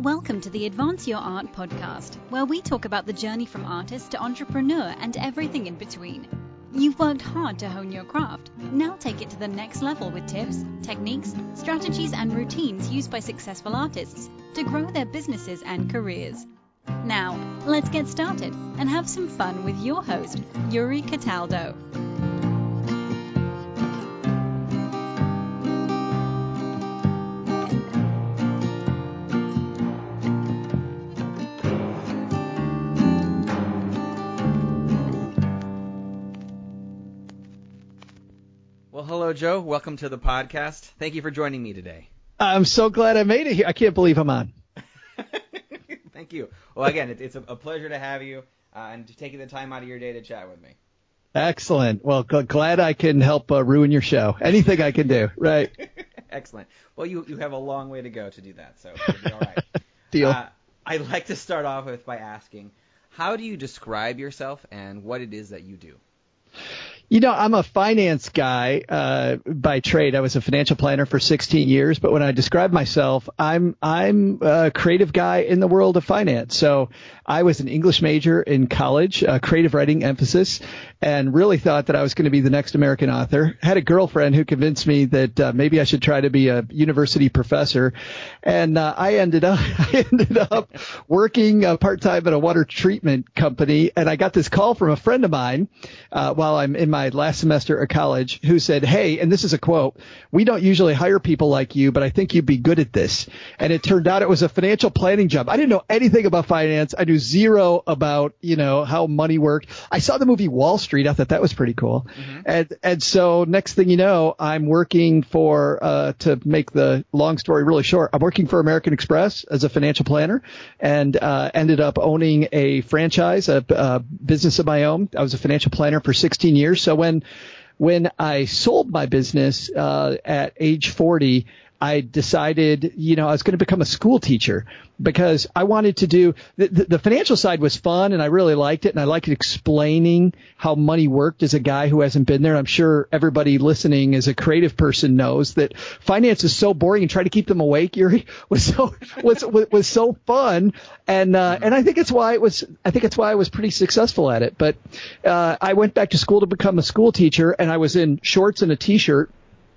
Welcome to the Advance Your Art podcast, where we talk about the journey from artist to entrepreneur and everything in between. You've worked hard to hone your craft. Now take it to the next level with tips, techniques, strategies, and routines used by successful artists to grow their businesses and careers. Now, let's get started and have some fun with your host, Yuri Cataldo. Well, hello, Joe. Welcome to the podcast. Thank you for joining me today. I'm so glad I made it here. I can't believe I'm on. Thank you. Well, again, it's a pleasure to have you and to taking the time out of your day to chat with me. Excellent. Well, glad I can help ruin your show. Anything I can do, right? Excellent. Well, you have a long way to go to do that, so it'll be all right. Deal. I'd like to start off by asking, how do you describe yourself and what it is that you do? You know, I'm a finance guy by trade. I was a financial planner for 16 years, but when I describe myself, I'm a creative guy in the world of finance. So I was an English major in college, creative writing emphasis, and really thought that I was going to be the next American author. Had a girlfriend who convinced me that maybe I should try to be a university professor, and I ended up working part-time at a water treatment company, and I got this call from a friend of mine while I'm in my last semester of college who said, "Hey," and this is a quote, "we don't usually hire people like you, but I think you'd be good at this." And it turned out it was a financial planning job. I didn't know anything about finance. I knew zero about, how money worked. I saw the movie Wall Street. I thought that was pretty cool. Mm-hmm. And so next thing you know, I'm working for, to make the long story really short, I'm working for American Express as a financial planner and ended up owning a franchise, a business of my own. I was a financial planner for 16 years. So when I sold my business at age 40, I decided, I was going to become a school teacher because I wanted to do the financial side was fun and I really liked it. And I liked explaining how money worked as a guy who hasn't been there. I'm sure everybody listening as a creative person knows that finance is so boring, and trying to keep them awake, Yuri, was so fun. And I think it's why I was pretty successful at it. But I went back to school to become a school teacher, and I was in shorts and a t-shirt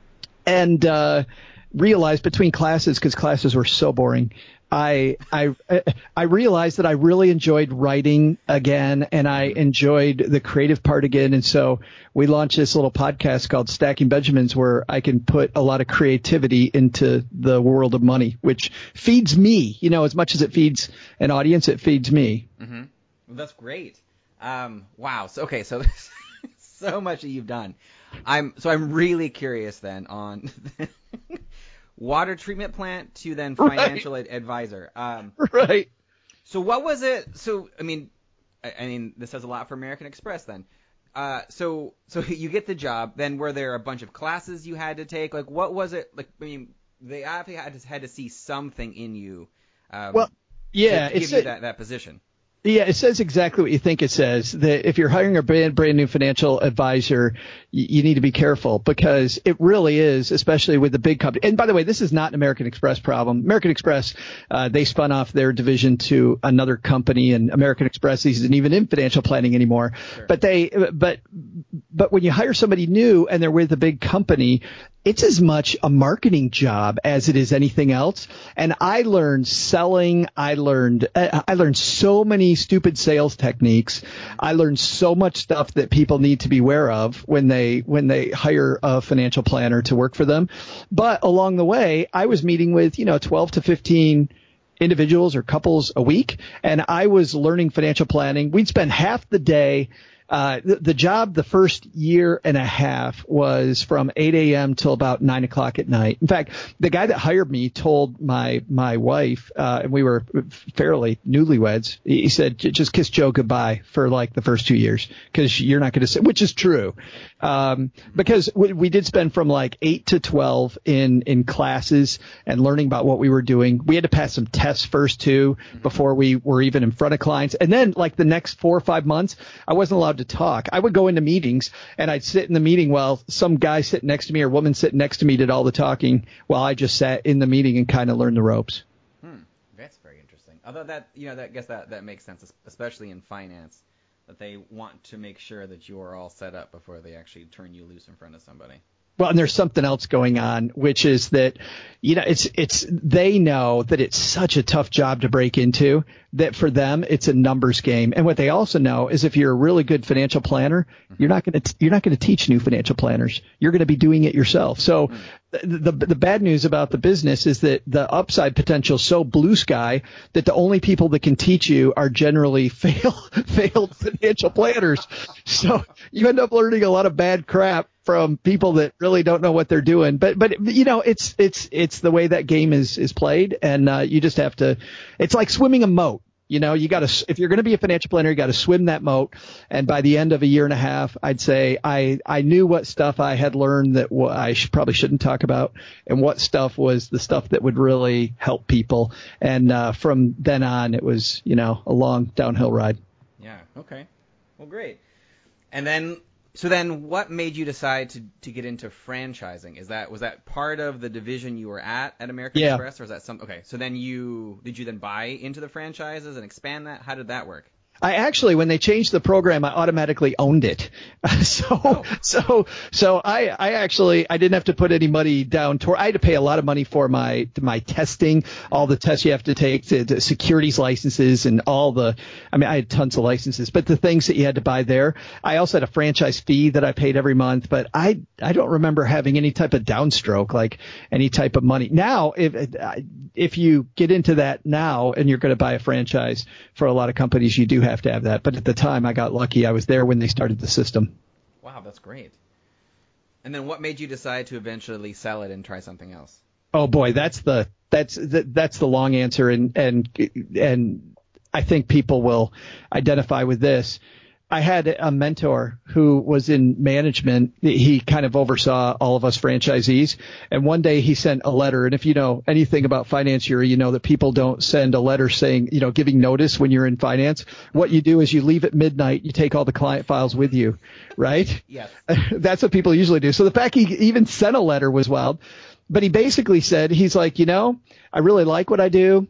and realized between classes, because classes were so boring, I realized that I really enjoyed writing again, and I enjoyed the creative part again. And so we launched this little podcast called Stacking Benjamins, where I can put a lot of creativity into the world of money, which feeds me, as much as it feeds an audience, it feeds me. Mm-hmm. Well, that's great. Wow. So so much that you've done. I'm really curious then on water treatment plant to then financial advisor. Right. So what was it? So I mean, this says a lot for American Express then. So you get the job. Then were there a bunch of classes you had to take? Like, what was it? Like, they obviously had to see something in you. To give you that position. Yeah, it says exactly what you think it says, that if you're hiring a brand new financial advisor, you need to be careful, because it really is, especially with the big company. And by the way, this is not an American Express problem. American Express, they spun off their division to another company, and American Express isn't even in financial planning anymore. Sure. But when you hire somebody new and they're with a big company, it's as much a marketing job as it is anything else. And I learned selling. I learned so many stupid sales techniques. I learned so much stuff that people need to be aware of when they hire a financial planner to work for them. But along the way, I was meeting with, 12 to 15 individuals or couples a week, and I was learning financial planning. We'd spend half the day. The job the first year and a half was from 8 a.m. till about 9 o'clock at night. In fact, the guy that hired me told my wife, and we were fairly newlyweds, he said, just kiss Joe goodbye for like the first 2 years, because you're not going to sit, which is true. Because we did spend from like 8 to 12 in classes and learning about what we were doing. We had to pass some tests first too, before we were even in front of clients. And then like the next 4 or 5 months, I wasn't allowed to talk. I would go into meetings and I'd sit in the meeting while some guy sitting next to me or woman sitting next to me did all the talking, while I just sat in the meeting and kind of learned the ropes. That's very Although that, that I guess that makes sense, especially in finance, that they want to make sure that you are all set up before they actually turn you loose in front of somebody. Well, and there's something else going on, which is that, they know that it's such a tough job to break into that for them, it's a numbers game. And what they also know is if you're a really good financial planner, you're not going to teach new financial planners. You're going to be doing it yourself. So the bad news about the business is that the upside potential is so blue sky that the only people that can teach you are generally failed financial planners. So you end up learning a lot of bad crap from people that really don't know what they're doing. But it's the way that game is played, and you just have to. It's like swimming a moat. You got to, if you're going to be a financial planner, you got to swim that moat. And by the end of a year and a half, I'd say I knew what stuff I had learned that I probably shouldn't talk about, and what stuff was the stuff that would really help people. And from then on, it was a long downhill ride. Yeah. Okay. Well, great. And then. So then what made you decide to get into franchising? Was that part of the division you were at American Express, or is that okay. So then did you then buy into the franchises and expand that? How did that work? I actually, when they changed the program, I automatically owned it. So I didn't have to put any money down I had to pay a lot of money for my testing, all the tests you have to take to securities licenses and I had tons of licenses, but the things that you had to buy there. I also had a franchise fee that I paid every month, but I don't remember having any type of downstroke, like any type of money. Now, if you get into that now and you're going to buy a franchise for a lot of companies, you do have to have that. But at the time, I got lucky. I was there when they started the system. Wow, that's great. And then what made you decide to eventually sell it and try something else? Oh boy, that's the long answer, and I think people will identify with this. I had a mentor who was in management. He kind of oversaw all of us franchisees. And one day he sent a letter. And if you know anything about finance, you know that people don't send a letter saying, giving notice when you're in finance. What you do is you leave at midnight. You take all the client files with you, right? Yes. That's what people usually do. So the fact he even sent a letter was wild. But he basically said, he's like, I really like what I do.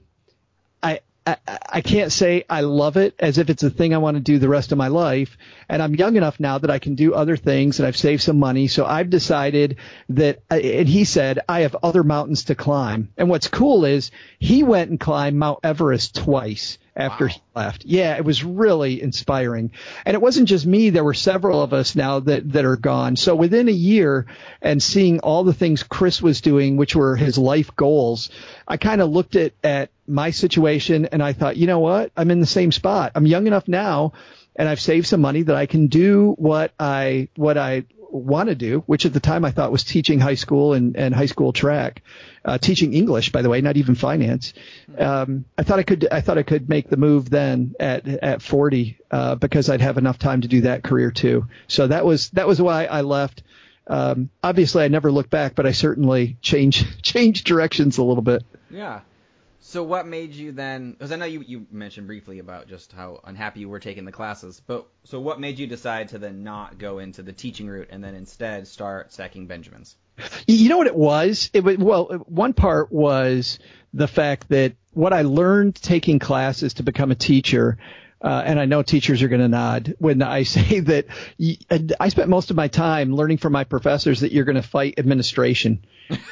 I can't say I love it as if it's a thing I want to do the rest of my life. And I'm young enough now that I can do other things, and I've saved some money. So I've decided that, and he said, I have other mountains to climb. And what's cool is he went and climbed Mount Everest twice after he left. Yeah, it was really inspiring. And it wasn't just me. There were several of us now that are gone. So within a year, and seeing all the things Chris was doing, which were his life goals, I kind of looked at my situation and I thought, you know what? I'm in the same spot. I'm young enough now, and I've saved some money that I can do what I want to do, which at the time I thought was teaching high school and high school track, teaching English, by the way, not even finance. I thought I could make the move then at 40, because I'd have enough time to do that career too. So that was why I left. Obviously I never looked back, but I certainly changed directions a little bit. Yeah. So what made you then, because I know you mentioned briefly about just how unhappy you were taking the classes, but so what made you decide to then not go into the teaching route and then instead start stacking Benjamins? You know what it was? One part was the fact that what I learned taking classes to become a teacher, and I know teachers are going to nod when I say that I spent most of my time learning from my professors that you're going to fight administration.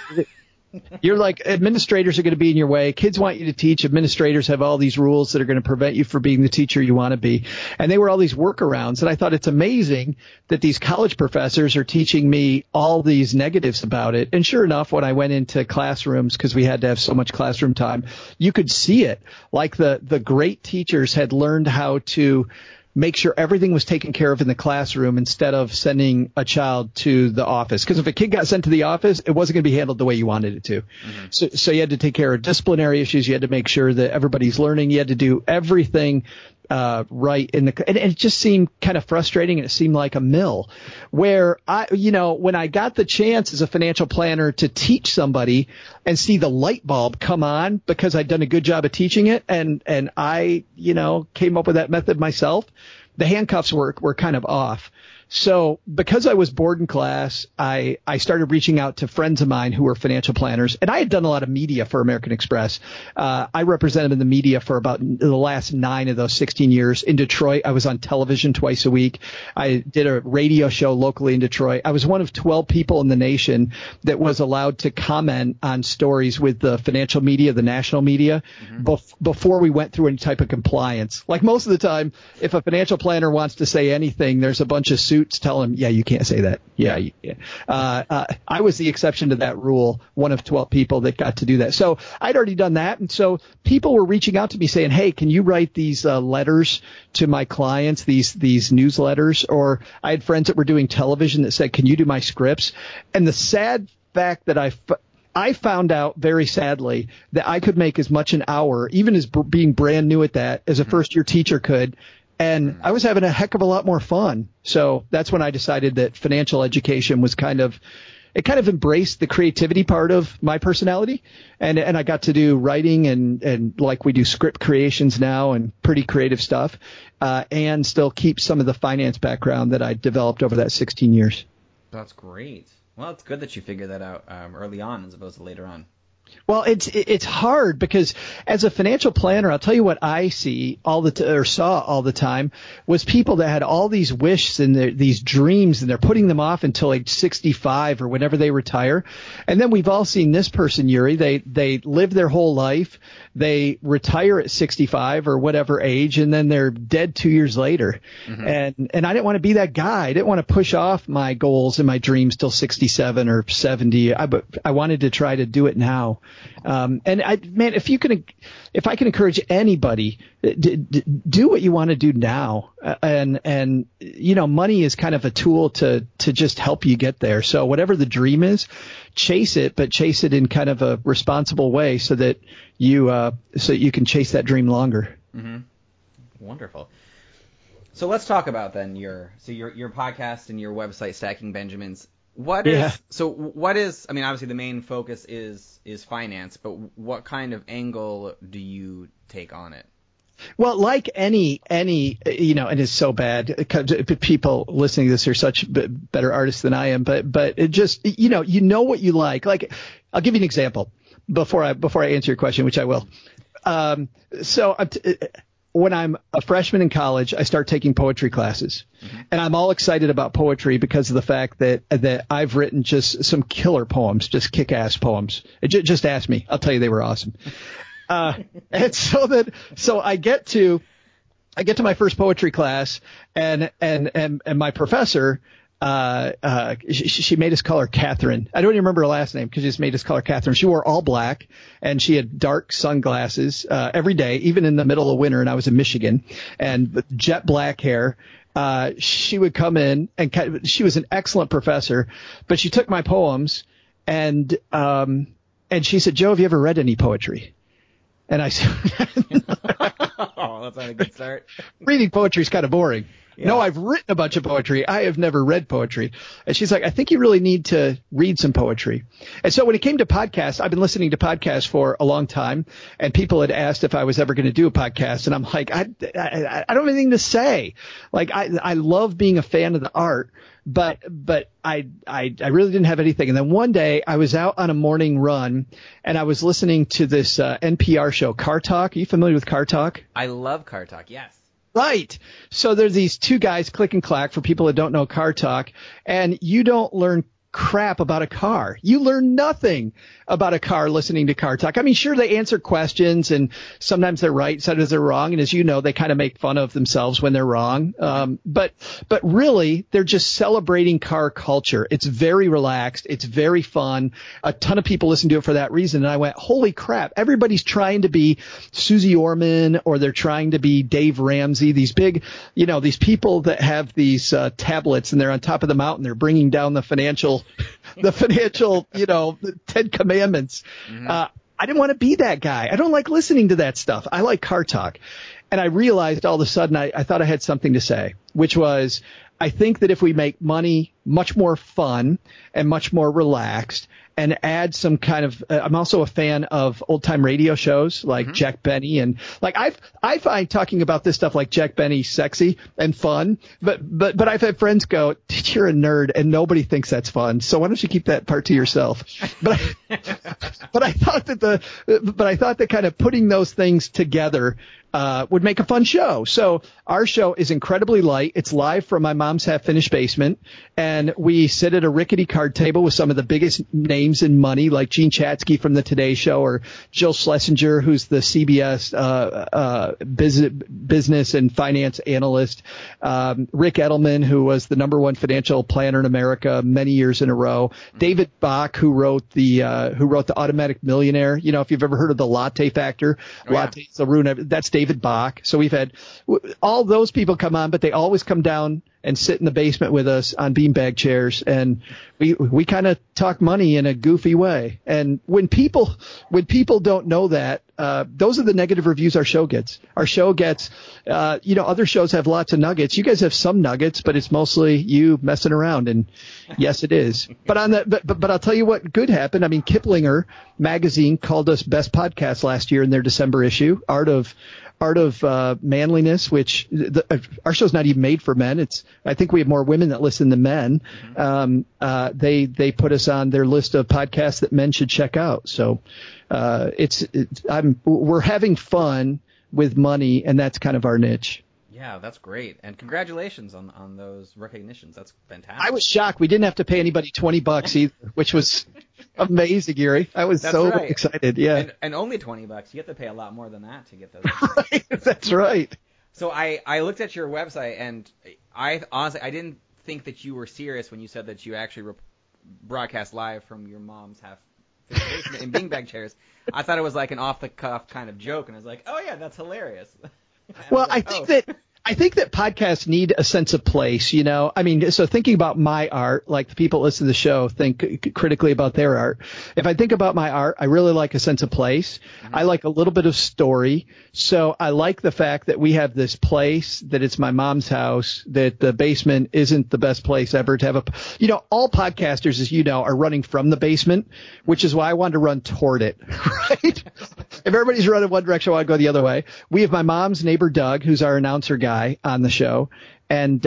You're like, administrators are going to be in your way. Kids want you to teach. Administrators have all these rules that are going to prevent you from being the teacher you want to be. And they were all these workarounds. And I thought it's amazing that these college professors are teaching me all these negatives about it. And sure enough, when I went into classrooms, because we had to have so much classroom time, you could see it. Like the great teachers had learned how to make sure everything was taken care of in the classroom instead of sending a child to the office. Because if a kid got sent to the office, it wasn't going to be handled the way you wanted it to. Mm-hmm. So you had to take care of disciplinary issues. You had to make sure that everybody's learning. You had to do everything right and it just seemed kind of frustrating, and it seemed like a mill where when I got the chance as a financial planner to teach somebody and see the light bulb come on because I'd done a good job of teaching it, and I came up with that method myself, the handcuffs were kind of off. So because I was bored in class, I started reaching out to friends of mine who were financial planners, and I had done a lot of media for American Express. I represented in the media for about the last 9 of those 16 years. In Detroit, I was on television twice a week. I did a radio show locally in Detroit. I was one of 12 people in the nation that was allowed to comment on stories with the financial media, the national media, before we went through any type of compliance. Like most of the time, if a financial planner wants to say anything, there's a bunch of suits telling him, yeah, you can't say that. Yeah. I was the exception to that rule, one of 12 people that got to do that. So I'd already done that. And so people were reaching out to me saying, hey, can you write these letters to my clients, these newsletters? Or I had friends that were doing television that said, can you do my scripts? And the sad fact that I found out very sadly that I could make as much an hour, even as being brand new at that, as a first-year teacher could. And I was having a heck of a lot more fun. So that's when I decided that financial education was kind of embraced the creativity part of my personality. And I got to do writing and like we do script creations now and pretty creative stuff, and still keep some of the finance background that I developed over that 16 years. That's great. Well, it's good that you figured that out early on as opposed to later on. Well, it's hard because as a financial planner, I'll tell you what I see saw all the time was people that had all these wishes and these dreams, and they're putting them off until age 65 or whenever they retire. And then we've all seen this person, Yuri. They live their whole life. They retire at 65 or whatever age, and then they're dead 2 years later. And I didn't want to be that guy. I didn't want to push off my goals and my dreams till 67 or 70. I wanted to try to do it now. And if I can encourage anybody, do what you want to do now. And money is kind of a tool to just help you get there. So whatever the dream is, chase it, but chase it in kind of a responsible way so that you can chase that dream longer. Wonderful. So let's talk about then your podcast and your website, Stacking Benjamins. What is, I mean, obviously the main focus is finance, but what kind of angle do you take on it? Well, like any, and it's so bad because people listening to this are such better artists than I am, but it just, you know what you like. Like, I'll give you an example before I answer your question, which I will. When I'm a freshman in college, I start taking poetry classes, and I'm all excited about poetry because of the fact that I've written just some killer poems, just kick-ass poems. Just ask me. I'll tell you they were awesome. And so I get to my first poetry class, and my professor, she made us call her Catherine. I don't even remember her last name because she just made us call her Catherine. She wore all black, and she had dark sunglasses every day, even in the middle of winter. And I was in Michigan, and with jet black hair. She would come in, and she was an excellent professor, but she took my poems, and she said, "Joe, have you ever read any poetry?" And I said, "Oh, that's not a good start." Reading poetry is kind of boring. Yeah. No, I've written a bunch of poetry. I have never read poetry. And she's like, I think you really need to read some poetry. And so when it came to podcasts, I've been listening to podcasts for a long time, and people had asked if I was ever going to do a podcast. And I'm like, I don't have anything to say. Like, I love being a fan of the art, but I really didn't have anything. And then one day I was out on a morning run, and I was listening to this NPR show, Car Talk. Are you familiar with Car Talk? I love Car Talk, yes. Right. So there's these two guys, Click and Clack, for people that don't know Car Talk, and you don't learn crap about a car. You learn nothing about a car listening to Car Talk. I mean, sure, they answer questions, and sometimes they're right, sometimes they're wrong, and as you know, they kind of make fun of themselves when they're wrong. But really, they're just celebrating car culture. It's very relaxed. It's very fun. A ton of people listen to it for that reason, and I went, holy crap, everybody's trying to be Susie Orman, or they're trying to be Dave Ramsey, these big, these people that have these tablets, and they're on top of the mountain, they're bringing down the financial, the 10 Commandments. I didn't want to be that guy. I don't like listening to that stuff. I like Car Talk. And I realized all of a sudden I thought I had something to say, which was I think that if we make money much more fun and much more relaxed and add some kind of, I'm also a fan of old time radio shows like Jack Benny, and like I find talking about this stuff like Jack Benny sexy and fun, but I've had friends go, you're a nerd and nobody thinks that's fun. So why don't you keep that part to yourself? But I thought that kind of putting those things together would make a fun show. So our show is incredibly light. It's live from my mom's half-finished basement, and we sit at a rickety card table with some of the biggest names in money, like Gene Chatsky from the Today Show, or Jill Schlesinger, who's the CBS business and finance analyst, Rick Edelman, who was the #1 financial planner in America many years in a row, David Bach, who wrote the Automatic Millionaire. You know, if you've ever heard of the Latte Factor, Lattes will ruin. That's David Bach. So we've had all those people come on, but they always come down and sit in the basement with us on beanbag chairs, and we kind of talk money in a goofy way. And when people don't know that, those are the negative reviews our show gets. Our show gets, other shows have lots of nuggets. You guys have some nuggets, but it's mostly you messing around. And yes, it is. But I'll tell you what good happened. I mean, Kiplinger magazine called us best podcast last year in their December issue. Art of Manliness, which our show's not even made for men. I think we have more women that listen than men. They put us on their list of podcasts that men should check out. So we're having fun with money, and that's kind of our niche. Yeah, that's great. And congratulations on those recognitions. That's fantastic. I was shocked. We didn't have to pay anybody $20 either, which was amazing, Gary. I was excited. Yeah. And only $20. You have to pay a lot more than that to get those. Right. That's right. So I looked at your website, and I honestly, I didn't think that you were serious when you said that you actually broadcast live from your mom's basement in beanbag chairs. I thought it was like an off-the-cuff kind of joke, and I was like, oh, yeah, that's hilarious. Well, I think that podcasts need a sense of place, you know. I mean, so thinking about my art, like the people that listen to the show think critically about their art. If I think about my art, I really like a sense of place. I like a little bit of story. So I like the fact that we have this place, that it's my mom's house, that the basement isn't the best place ever to have all podcasters, as you know, are running from the basement, which is why I wanted to run toward it, right? If everybody's running one direction, I want to go the other way. We have my mom's neighbor, Doug, who's our announcer guy on the show, and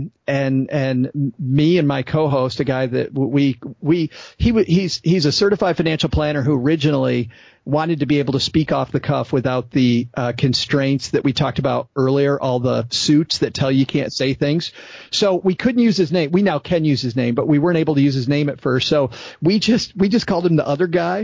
me and my co-host, a guy that he's a certified financial planner who originally wanted to be able to speak off the cuff without the constraints that we talked about earlier, all the suits that tell you can't say things. So we couldn't use his name. We now can use his name, but we weren't able to use his name at first. So we just called him the other guy.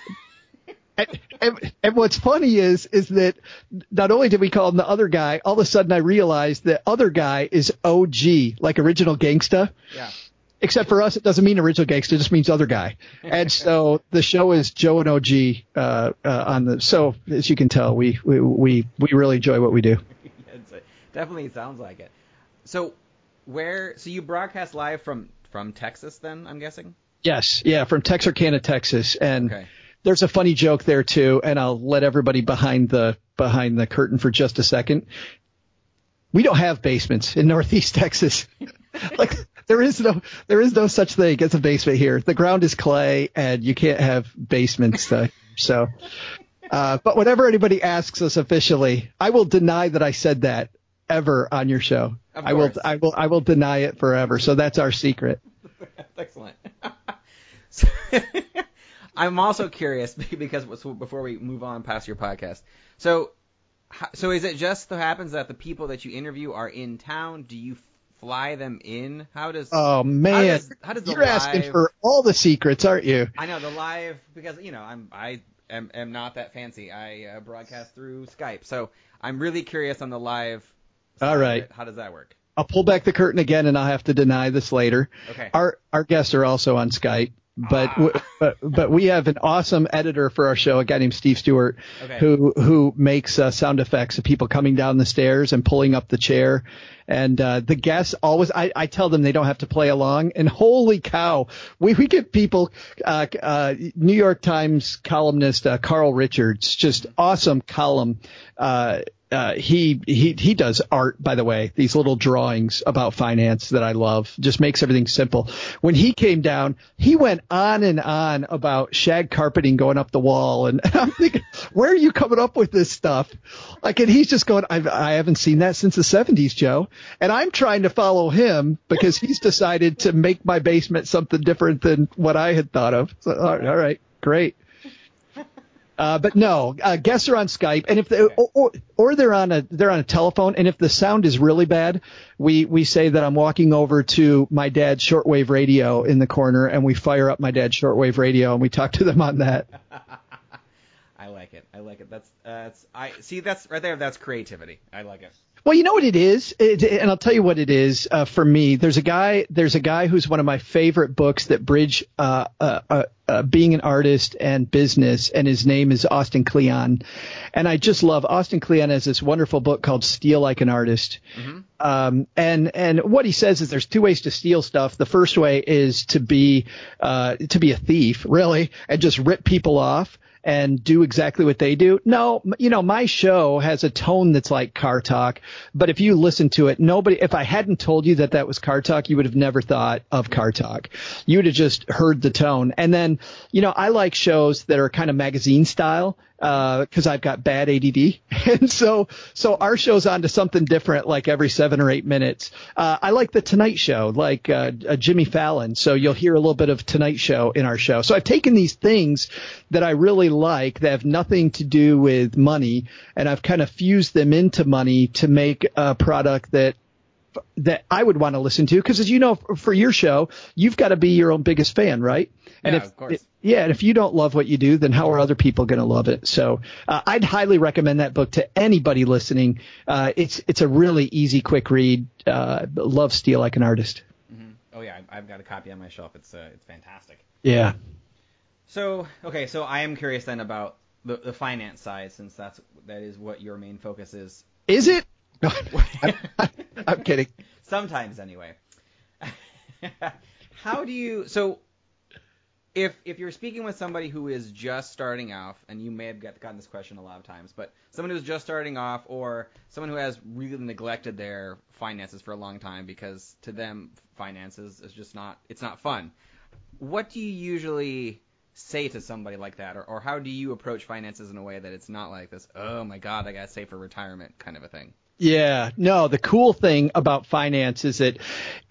And what's funny is that not only did we call him the other guy, all of a sudden I realized that other guy is OG, like original gangsta. Yeah. Except for us, it doesn't mean original gangsta; it just means other guy. And so the show is Joe and OG So as you can tell, we really enjoy what we do. It definitely sounds like it. So you broadcast live from Texas then, I'm guessing? Yes, yeah, from Texarkana, Texas, and. Okay. There's a funny joke there too, and I'll let everybody behind the curtain for just a second. We don't have basements in Northeast Texas. Like there is no such thing as a basement here. The ground is clay, and you can't have basements. But whenever anybody asks us officially, I will deny that I said that ever on your show. I will deny it forever. So that's our secret. Excellent. I'm also curious because before we move on past your podcast, so is it just so happens that the people that you interview are in town? Do you fly them in? How does? Oh man, how does you're asking for all the secrets, aren't you? I know the live because I am not that fancy. I broadcast through Skype, so I'm really curious on the live. All right, how does that work? I'll pull back the curtain again, and I'll have to deny this later. Okay. Our guests are also on Skype. But we have an awesome editor for our show, a guy named Steve Stewart, who makes sound effects of people coming down the stairs and pulling up the chair. And the guests always, I tell them they don't have to play along. And holy cow, we get people, New York Times columnist Carl Richards, just awesome column. he does art, by the way, these little drawings about finance that I love, just makes everything simple. When he came down, he went on and on about shag carpeting going up the wall. And I'm thinking, where are you coming up with this stuff? Like, and he's just going, I haven't seen that since the 70s, Joe. And I'm trying to follow him because he's decided to make my basement something different than what I had thought of. So, all right, great. But no, guests are on Skype, and if they're on a telephone, and if the sound is really bad, we say that I'm walking over to my dad's shortwave radio in the corner, and we fire up my dad's shortwave radio, and we talk to them on that. I like it. That's right there. That's creativity. I like it. Well, you know what it is, and I'll tell you what it is for me. There's a guy who's one of my favorite books that bridge being an artist and business, and his name is Austin Kleon. And I just love Austin Kleon has this wonderful book called Steal Like an Artist. Mm-hmm. And what he says is there's two ways to steal stuff. The first way is to be a thief, really, and just rip people off and do exactly what they do. No, my show has a tone that's like Car Talk, but if you listen to it, if I hadn't told you that was Car Talk, you would have never thought of Car Talk. You would have just heard the tone. And then, I like shows that are kind of magazine style, because I've got bad ADD. And so our show's on to something different, like every 7 or 8 minutes. I like the Tonight Show, like Jimmy Fallon. So you'll hear a little bit of Tonight Show in our show. So I've taken these things that I really like that have nothing to do with money, and I've kind of fused them into money to make a product that I would want to listen to. Because as you know, for your show, you've got to be your own biggest fan, right? And of course. And if you don't love what you do, then how are other people going to love it? So I'd highly recommend that book to anybody listening. It's a really easy, quick read. Love Steal Like an Artist. Mm-hmm. Oh yeah, I've got a copy on my shelf. It's fantastic. Yeah. So I am curious then about the finance side, since that is what your main focus is. Is it? No, I'm kidding. Sometimes, anyway. How do you? So, if you're speaking with somebody who is just starting off, and you may have gotten this question a lot of times, but someone who's just starting off, or someone who has really neglected their finances for a long time because to them finances is just not fun. What do you usually say to somebody like that, or how do you approach finances in a way that it's not like this, oh my God, I got to save for retirement kind of a thing? Yeah, no, the cool thing about finance is that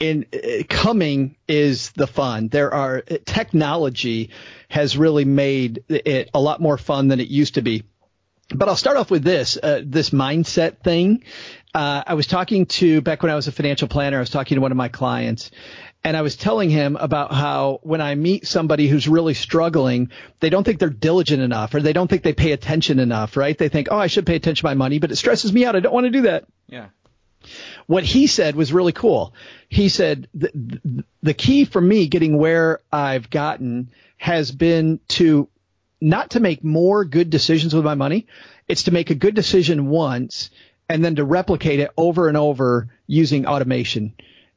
coming is the fun. Technology has really made it a lot more fun than it used to be. But I'll start off with this mindset thing. I was talking back when I was a financial planner, I was talking to one of my clients, and I was telling him about how when I meet somebody who's really struggling, they don't think they're diligent enough, or they don't think they pay attention enough, right? They think, oh, I should pay attention to my money, but it stresses me out. I don't want to do that. Yeah. What he said was really cool. He said, the key for me getting where I've gotten has been not to make more good decisions with my money. It's to make a good decision once and then to replicate it over and over using automation.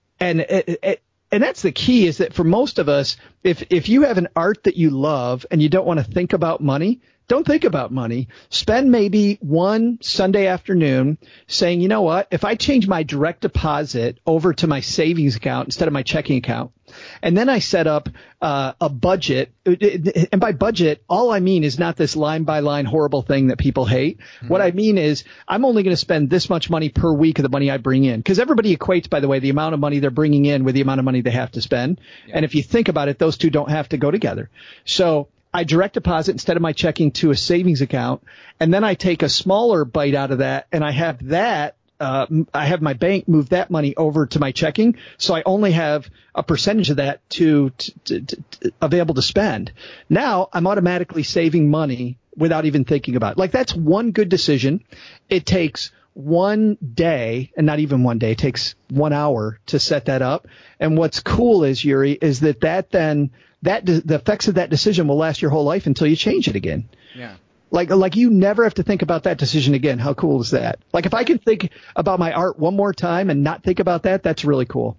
And that's the key, is that for most of us, if you have an art that you love and you don't want to think about money, don't think about money. Spend maybe one Sunday afternoon saying, you know what, if I change my direct deposit over to my savings account instead of my checking account, and then I set up a budget, and by budget, all I mean is not this line by line horrible thing that people hate. Mm-hmm. What I mean is I'm only going to spend this much money per week of the money I bring in, because everybody equates, by the way, the amount of money they're bringing in with the amount of money they have to spend. Yeah. And if you think about it, those two don't have to go together. So I direct deposit instead of my checking to a savings account, and then I take a smaller bite out of that, and I have that. I have my bank move that money over to my checking, so I only have a percentage of that to available to spend. Now I'm automatically saving money without even thinking about it. Like, that's one good decision. It takes one day, and not even one day, it takes 1 hour to set that up. And what's cool is, Yuri, is that the effects of that decision will last your whole life until you change it again. Yeah. Like you never have to think about that decision again. How cool is that? Like, if I can think about my art one more time and not think about that, that's really cool.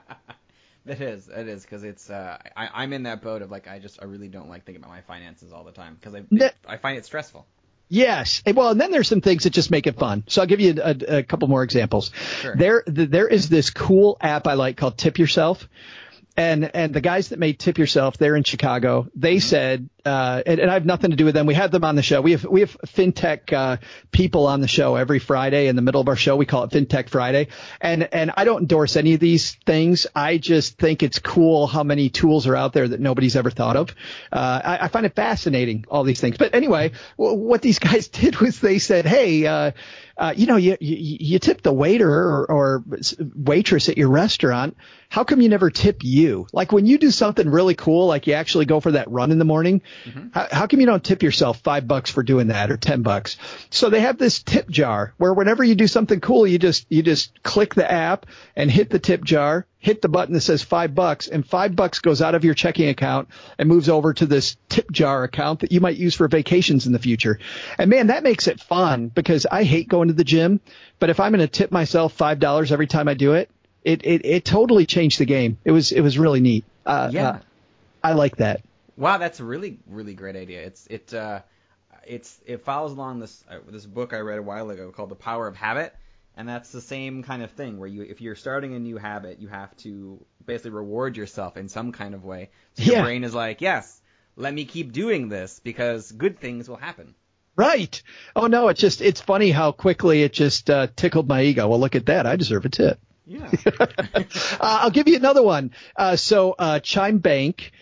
It is, because it's I'm in that boat of, like, I really don't like thinking about my finances all the time, because I find it stressful. Yes. Well, and then there's some things that just make it fun. So I'll give you a couple more examples. Sure. There is this cool app I like called Tip Yourself. And the guys that made Tip Yourself, they're in Chicago. They said, and I have nothing to do with them. We have them on the show. We have fintech people on the show every Friday in the middle of our show. We call it FinTech Friday. And I don't endorse any of these things. I just think it's cool how many tools are out there that nobody's ever thought of. I find it fascinating, all these things. But anyway, what these guys did was they said, hey, you tip the waiter or waitress at your restaurant. How come you never tip you? Like when you do something really cool, like you actually go for that run in the morning, how come you don't tip yourself $5 for doing that or $10? So they have this tip jar where whenever you do something cool, you just click the app and hit the tip jar, hit the button that says $5, and $5 goes out of your checking account and moves over to this tip jar account that you might use for vacations in the future. And man, that makes it fun because I hate going to the gym, but if I'm going to tip myself $5 every time I do it, it totally changed the game. It was really neat. I like that. Wow, that's a really, really great idea. It follows along this book I read a while ago called The Power of Habit, and that's the same kind of thing where if you're starting a new habit, you have to basically reward yourself in some kind of way. So your brain is like, yes, let me keep doing this because good things will happen. Right. Oh no, it's funny how quickly it just tickled my ego. Well, look at that. I deserve a tip. Yeah. I'll give you another one. So Chime Bank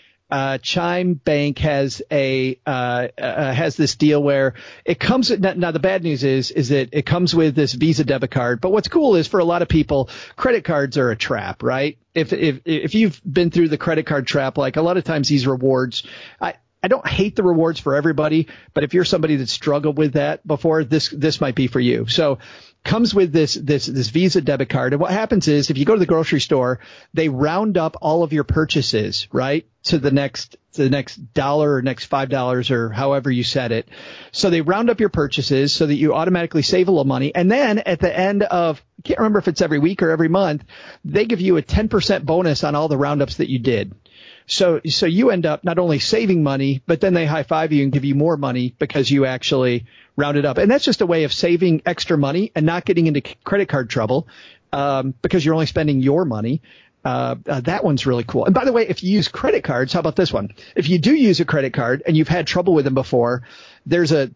has has this deal where it comes. Now the bad news is that it comes with this Visa debit card. But what's cool is for a lot of people, credit cards are a trap, right? If you've been through the credit card trap, like a lot of times these rewards, I don't hate the rewards for everybody, but if you're somebody that struggled with that before, this might be for you. So comes with this Visa debit card. And what happens is if you go to the grocery store, they round up all of your purchases, right, to the next dollar or next $5 or however you set it. So they round up your purchases so that you automatically save a little money. And then at the end of, I can't remember if it's every week or every month, they give you a 10% bonus on all the roundups that you did. So you end up not only saving money, but then they high five you and give you more money because you actually rounded up. And that's just a way of saving extra money and not getting into credit card trouble, because you're only spending your money. That one's really cool. And by the way, if you use credit cards, how about this one? If you do use a credit card and you've had trouble with them before, there's a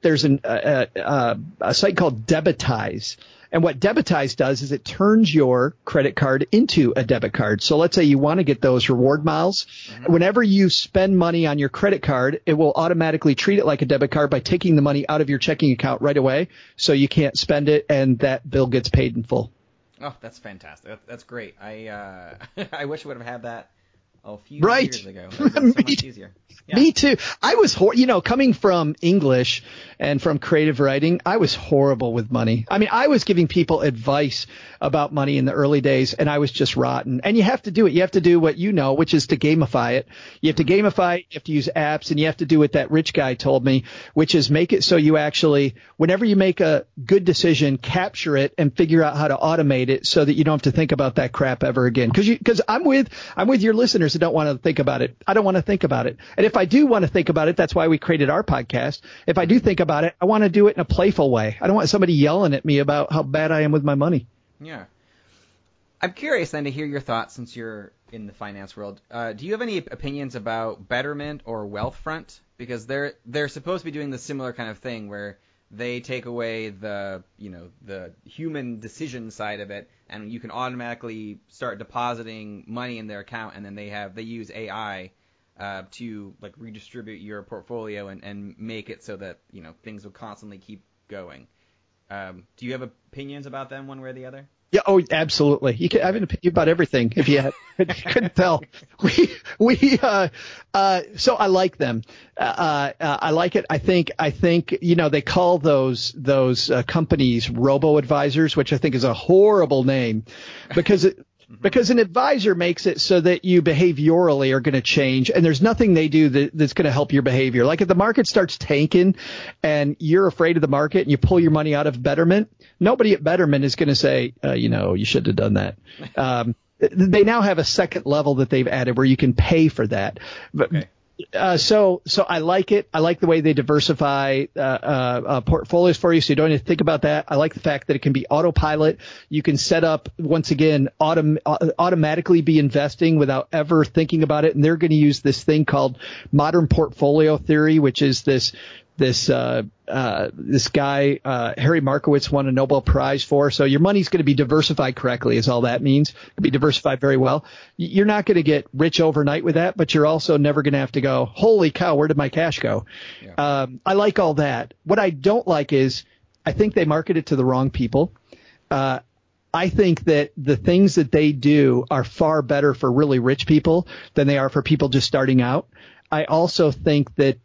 site called Debitize. And what Debitize does is it turns your credit card into a debit card. So let's say you want to get those reward miles. Whenever you spend money on your credit card, it will automatically treat it like a debit card by taking the money out of your checking account right away. So you can't spend it and that bill gets paid in full. Oh, that's fantastic. That's great. I wish I would have had that a few right. years ago. That would have been so much easier. Yeah. Me too. I was, coming from English and from creative writing, I was horrible with money. I mean, I was giving people advice about money in the early days, and I was just rotten. And you have to do it. You have to do what you know, which is to gamify it. You have to gamify it. You have to use apps, and you have to do what that rich guy told me, which is make it so you actually, whenever you make a good decision, capture it and figure out how to automate it so that you don't have to think about that crap ever again. Because I'm with your listeners that don't want to think about it. I don't want to think about it. And if I do want to think about it, that's why we created our podcast. If I do think about it, I want to do it in a playful way. I don't want somebody yelling at me about how bad I am with my money. Yeah. I'm curious then to hear your thoughts since you're in the finance world. Do you have any opinions about Betterment or Wealthfront? Because they're supposed to be doing the similar kind of thing where they take away the human decision side of it, and you can automatically start depositing money in their account, and then they use AI to like redistribute your portfolio and make it so that things will constantly keep going. Do you have opinions about them one way or the other? Yeah. Oh, absolutely. I have an opinion about everything. If you couldn't tell, so I like them. I like it. I think, they call those companies robo-advisors, which I think is a horrible name because an advisor makes it so that you behaviorally are going to change, and there's nothing they do that's going to help your behavior. Like if the market starts tanking and you're afraid of the market and you pull your money out of Betterment, nobody at Betterment is going to say, you should have done that. They now have a second level that they've added where you can pay for that. But So I like it. I like the way they diversify portfolios for you, so you don't have to think about that. I like the fact that it can be autopilot. You can set up, once again, automatically be investing without ever thinking about it. And they're going to use this thing called modern portfolio theory, which is this guy, Harry Markowitz, won a Nobel Prize for. So your money's going to be diversified correctly is all that means. It'll be diversified very well. You're not going to get rich overnight with that, but you're also never going to have to go, holy cow, where did my cash go? Yeah. I like all that. What I don't like is I think they market it to the wrong people. I think that the things that they do are far better for really rich people than they are for people just starting out. I also think that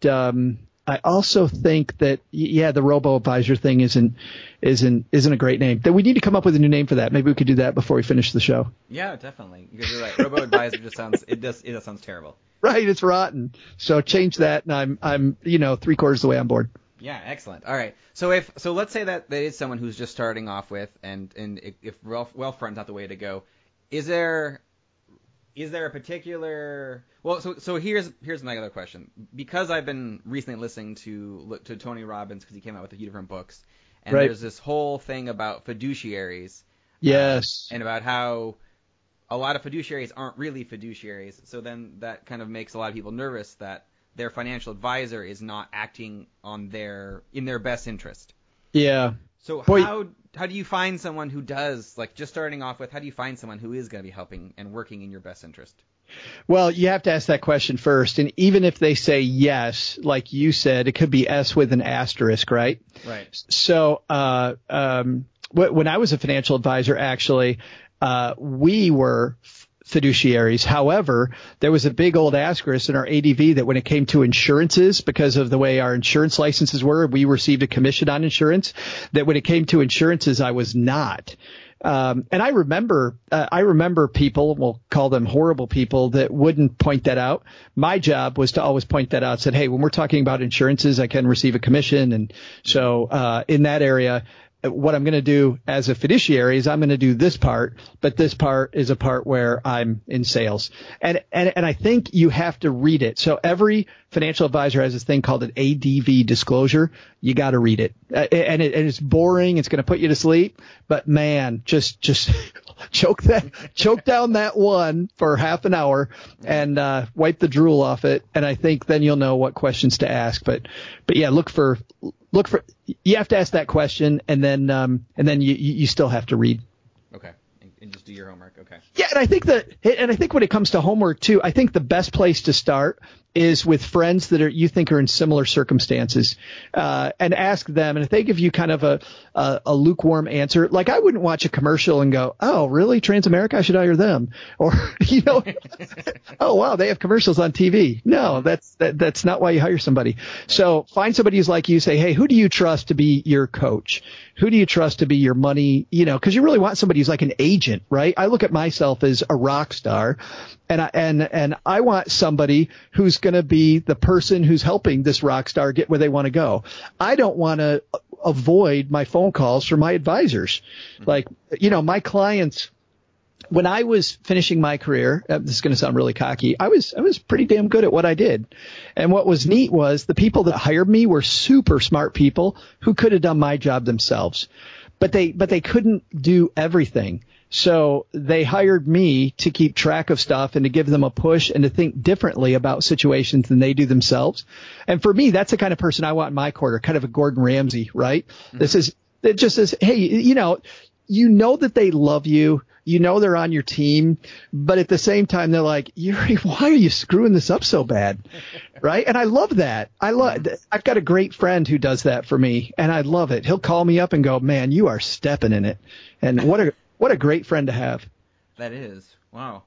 the robo-advisor thing isn't a great name. That we need to come up with a new name for that. Maybe we could do that before we finish the show. Yeah, definitely. You're right. Robo-advisor just sounds terrible. Right, it's rotten. So change that, and I'm 3/4 of the way on board. Yeah, excellent. All right. So let's say that is someone who's just starting off with, and if Wealthfront's not the way to go, is there a particular? Well, so here's my other question. Because I've been recently listening to Tony Robbins because he came out with a few different books, and right. There's this whole thing about fiduciaries. Yes. And about how a lot of fiduciaries aren't really fiduciaries. So then that kind of makes a lot of people nervous that their financial advisor is not acting in their best interest. Yeah. So how do you find someone who does, like just starting off with, how do you find someone who is going to be helping and working in your best interest? Well, you have to ask that question first. And even if they say yes, like you said, it could be S with an asterisk, right? Right. So when I was a financial advisor, actually, we were fiduciaries. However, there was a big old asterisk in our ADV that when it came to insurances, because of the way our insurance licenses were, we received a commission on insurance, that when it came to insurances, I was not. And I remember people, we'll call them horrible people, that wouldn't point that out. My job was to always point that out, said, hey, when we're talking about insurances, I can receive a commission. And so in that area, what I'm going to do as a fiduciary is I'm going to do this part, but this part is a part where I'm in sales. And I think you have to read it. So every financial advisor has this thing called an ADV disclosure. You got to read it. And it's boring. It's going to put you to sleep. But man, just choke down that one for half an hour and wipe the drool off it. And I think then you'll know what questions to ask. But yeah, look for you have to ask that question, and then you still have to read. Okay, and just do your homework. Okay. Yeah, and I think when it comes to homework too, I think the best place to start is with friends that you think are in similar circumstances, and ask them. And if they give you kind of a lukewarm answer, like I wouldn't watch a commercial and go, oh, really? Transamerica? I should hire them. Or, oh, wow, they have commercials on TV. No, that's not why you hire somebody. So find somebody who's like you, say, hey, who do you trust to be your coach? Who do you trust to be your money? Because you really want somebody who's like an agent, right? I look at myself as a rock star. And I want somebody who's going to be the person who's helping this rock star get where they want to go. I don't want to avoid my phone calls from my advisors. Like, my clients, when I was finishing my career, this is going to sound really cocky, I was pretty damn good at what I did. And what was neat was the people that hired me were super smart people who could have done my job themselves, but they couldn't do everything. So they hired me to keep track of stuff and to give them a push and to think differently about situations than they do themselves. And for me, that's the kind of person I want in my corner, kind of a Gordon Ramsay, right? Mm-hmm. That just says, hey, that they love you, they're on your team, but at the same time, they're like, why are you screwing this up so bad? Right? And I love that. I've got a great friend who does that for me, and I love it. He'll call me up and go, man, you are stepping in it. And what a great friend to have. That is. Wow.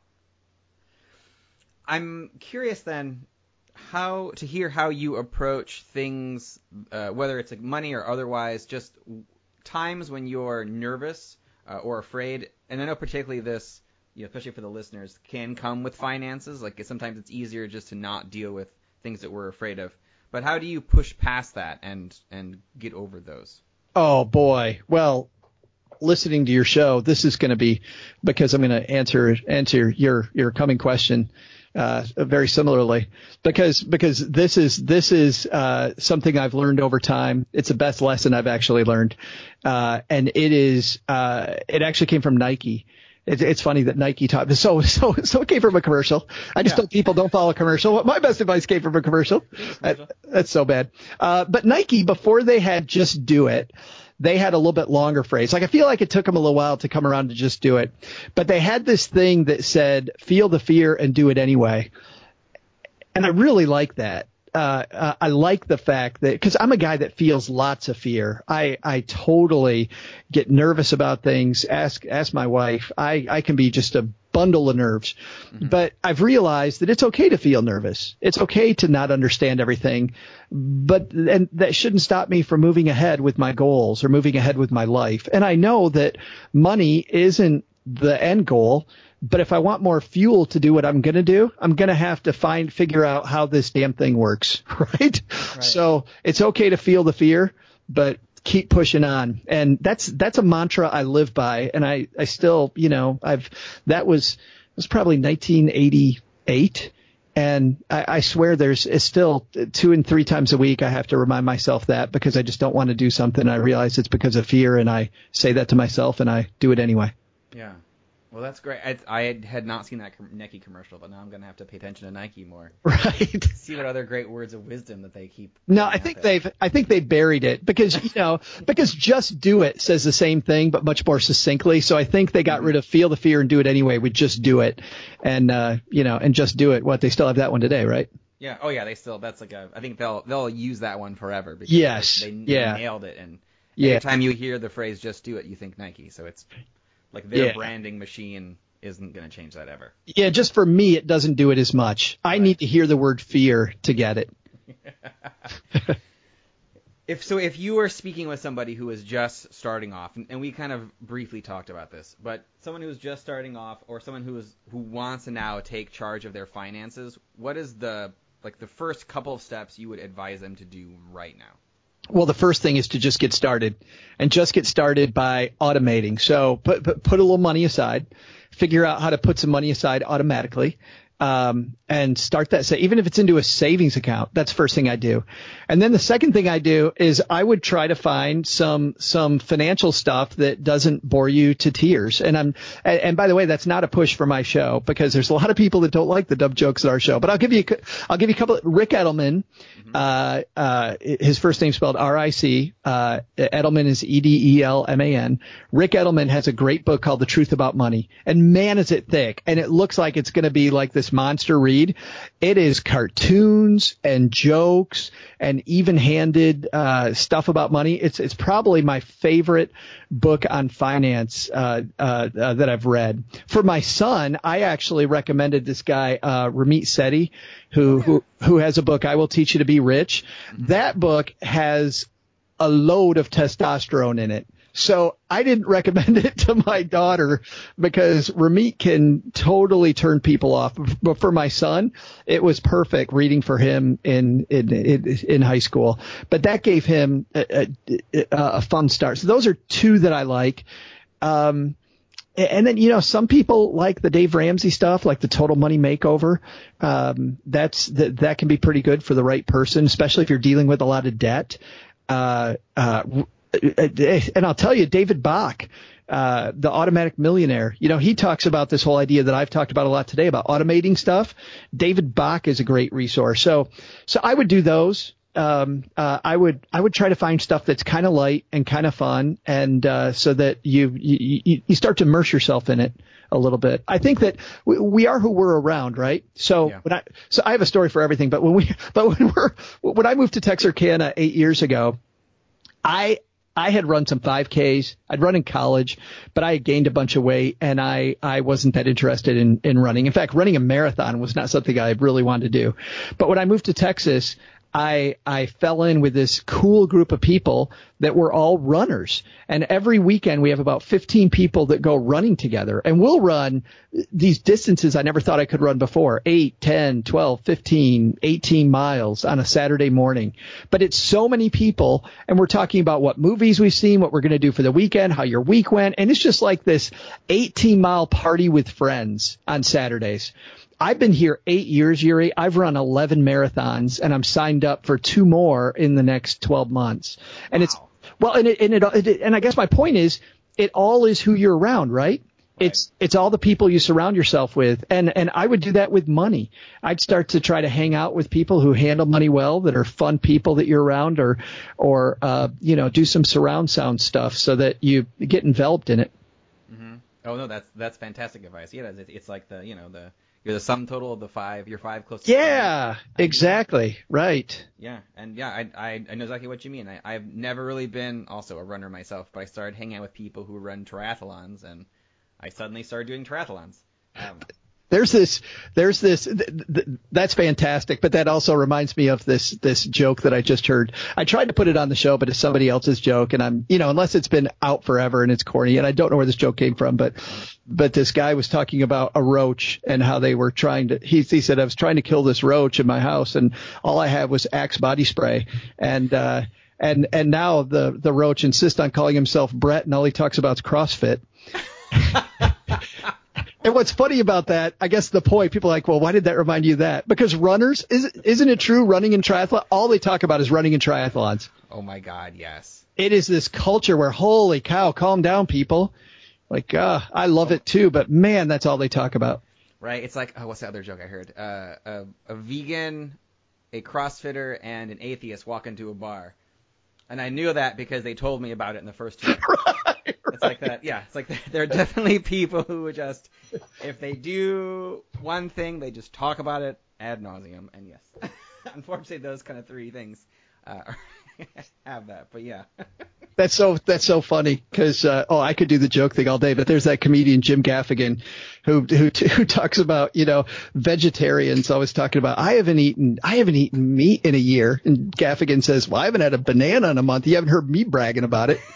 I'm curious then to hear how you approach things, whether it's like money or otherwise, just times when you're nervous or afraid. And I know particularly this, especially for the listeners, can come with finances. Like sometimes it's easier just to not deal with things that we're afraid of. But how do you push past that and get over those? Oh, boy. Well, listening to your show, this is going to be, because I'm going to answer your coming question. very similarly, because this is something I've learned over time. It's the best lesson I've actually learned, and it actually came from Nike. It's funny that Nike taught me. So it came from a commercial. I just told people don't follow a commercial. My best advice came from a commercial. That's so bad. But Nike, before they had Just Do It, they had a little bit longer phrase. Like, I feel like it took them a little while to come around to Just Do It. But they had this thing that said, feel the fear and do it anyway. And I really like that. I like the fact that, because I'm a guy that feels lots of fear. I totally get nervous about things. Ask my wife. I can be just a bundle of nerves. Mm-hmm. But I've realized that it's okay to feel nervous. It's okay to not understand everything. And that shouldn't stop me from moving ahead with my goals or moving ahead with my life. And I know that money isn't the end goal. But if I want more fuel to do what I'm going to do, I'm going to have to figure out how this damn thing works, right? So it's okay to feel the fear, but keep pushing on. And that's a mantra I live by. And I still, that was probably 1988. And I swear it's still 2 and 3 times a week I have to remind myself that, because I just don't want to do something. I realize it's because of fear, and I say that to myself and I do it anyway. Yeah. Well, that's great. I had not seen that Nike commercial, but now I'm going to have to pay attention to Nike more. Right. See what other great words of wisdom that they keep. No, I think they buried it because Just Do It says the same thing, but much more succinctly. So I think they got rid of feel the fear and do it anyway with Just Do It. And, and Just Do It. What, they still have that one today, right? Yeah. Oh yeah. That's I think they'll use that one forever because they nailed it. And every time you hear the phrase Just Do It, you think Nike. So it's like their branding machine isn't going to change that ever. Yeah, just for me, it doesn't do it as much. I need to hear the word fear to get it. If you were speaking with somebody who is just starting off, and we kind of briefly talked about this, but someone who's just starting off, or someone who wants to now take charge of their finances, what is the first couple of steps you would advise them to do right now? Well, the first thing is to just get started, and just get started by automating. So put a little money aside, figure out how to put some money aside automatically, and start that. So even if it's into a savings account, that's the first thing I do. And then the second thing I do is I would try to find some financial stuff that doesn't bore you to tears. And by the way, that's not a push for my show, because there's a lot of people that don't like the dumb jokes at our show, but I'll give you a couple. Rick Edelman, his first name spelled R-I-C, Edelman is E-D-E-L-M-A-N. Rick Edelman has a great book called The Truth About Money, and man, is it thick, and it looks like it's going to be like this monster read. It is cartoons and jokes and even-handed stuff about money. It's probably my favorite book on finance that I've read. For my son, I actually recommended this guy Ramit Sethi, who has a book, I Will Teach You to Be Rich. That book has a load of testosterone in it. So I didn't recommend it to my daughter because Ramit can totally turn people off. But for my son, it was perfect reading for him in high school. But that gave him a fun start. So those are two that I like. And then, some people like the Dave Ramsey stuff, like the Total Money Makeover. That can be pretty good for the right person, especially if you're dealing with a lot of debt. And I'll tell you, David Bach, the Automatic Millionaire, he talks about this whole idea that I've talked about a lot today about automating stuff. David Bach is a great resource. So I would do those. I would try to find stuff that's kind of light and kind of fun, and so that you start to immerse yourself in it a little bit. I think that we are who we're around, right? So I have a story for everything. But when I moved to Texarkana 8 years ago, I had run some 5Ks. I'd run in college, but I had gained a bunch of weight, and I wasn't that interested in running. In fact, running a marathon was not something I really wanted to do. But when I moved to Texas, I fell in with this cool group of people that were all runners. And every weekend we have about 15 people that go running together, and we'll run these distances I never thought I could run before, 8, 10, 12, 15, 18 miles on a Saturday morning. But it's so many people, and we're talking about what movies we've seen, what we're going to do for the weekend, how your week went. And it's just like this 18-mile party with friends on Saturdays. I've been here 8 years, Yuri. I've run 11 marathons, and I'm signed up for 2 more in the next 12 months. And Wow. and I guess my point is, it all is who you're around, right? It's all the people you surround yourself with. And I would do that with money. I'd start to try to hang out with people who handle money well, that are fun people that you're around, or do some surround sound stuff so that you get enveloped in it. Mm-hmm. Oh no, that's fantastic advice. Yeah, it's like you're the sum total of your 5 closest Yeah, friends. exactly. Right. Yeah, and yeah, I know exactly what you mean. I've never really been also a runner myself, but I started hanging out with people who run triathlons, and I suddenly started doing triathlons. There's this, that's fantastic, but that also reminds me of this joke that I just heard. I tried to put it on the show, but it's somebody else's joke, and unless it's been out forever and it's corny, and I don't know where this joke came from, but this guy was talking about a roach and how they were he said, I was trying to kill this roach in my house, and all I had was Axe body spray, and now the roach insists on calling himself Brett, and all he talks about is CrossFit. And what's funny about that, I guess the point, people are like, well, why did that remind you of that? Because runners, isn't it true, running in triathlon, all they talk about is running in triathlons. Oh my God, yes. It is this culture where, holy cow, calm down, people. Like, I love it too, but man, that's all they talk about. Right, it's like, what's the other joke I heard? A vegan, a CrossFitter, and an atheist walk into a bar. And I knew that because they told me about it in the first 2 minutes. Right. It's like that. Yeah, it's like there are definitely people who would just, if they do one thing, they just talk about it ad nauseum. And yes, unfortunately, those kind of 3 things have that. But yeah. That's so funny because I could do the joke thing all day, but there's that comedian Jim Gaffigan who talks about, vegetarians always talking about I haven't eaten meat in a year, and Gaffigan says, well, I haven't had a banana in a month. You haven't heard me bragging about it.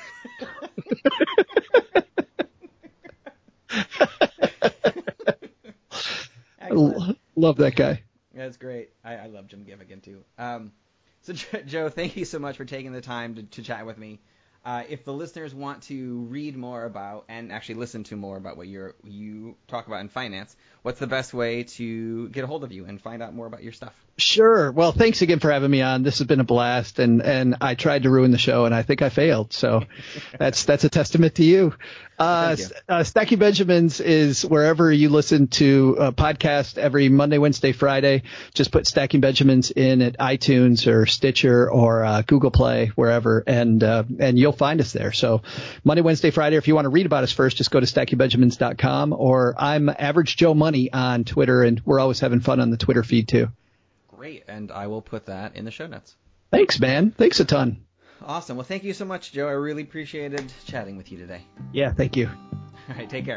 Love that guy. That's great. I love Jim Gaffigan too. So Joe, thank you so much for taking the time to chat with me. If the listeners want to read more about and actually listen to more about what you talk about in finance, what's the best way to get a hold of you and find out more about your stuff? Sure. Well, thanks again for having me on. This has been a blast, and I tried to ruin the show, and I think I failed. So that's a testament to you. Stacking Benjamins is wherever you listen to a podcast every Monday, Wednesday, Friday. Just put Stacking Benjamins in at iTunes or Stitcher or Google Play, wherever, and you'll find us there. So Monday, Wednesday, Friday. If you want to read about us first, just go to stackingbenjamins.com, or I'm Average Joe Money on Twitter, and we're always having fun on the Twitter feed too. Great, and I will put that in the show notes. Thanks, man. Thanks a ton. Awesome. Well, thank you so much, Joe. I really appreciated chatting with you today. Yeah, thank you. All right, take care.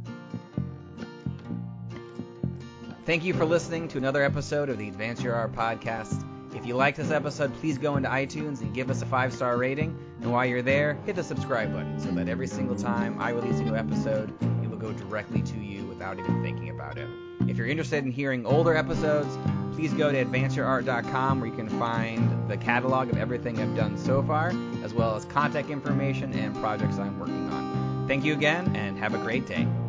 Thank you for listening to another episode of the Advance Your Art podcast. If you like this episode, please go into iTunes and give us a 5-star rating. And while you're there, hit the subscribe button so that every single time I release a new episode, it will go directly to you without even thinking about it. If you're interested in hearing older episodes, please go to advanceyourart.com, where you can find the catalog of everything I've done so far, as well as contact information and projects I'm working on. Thank you again, and have a great day.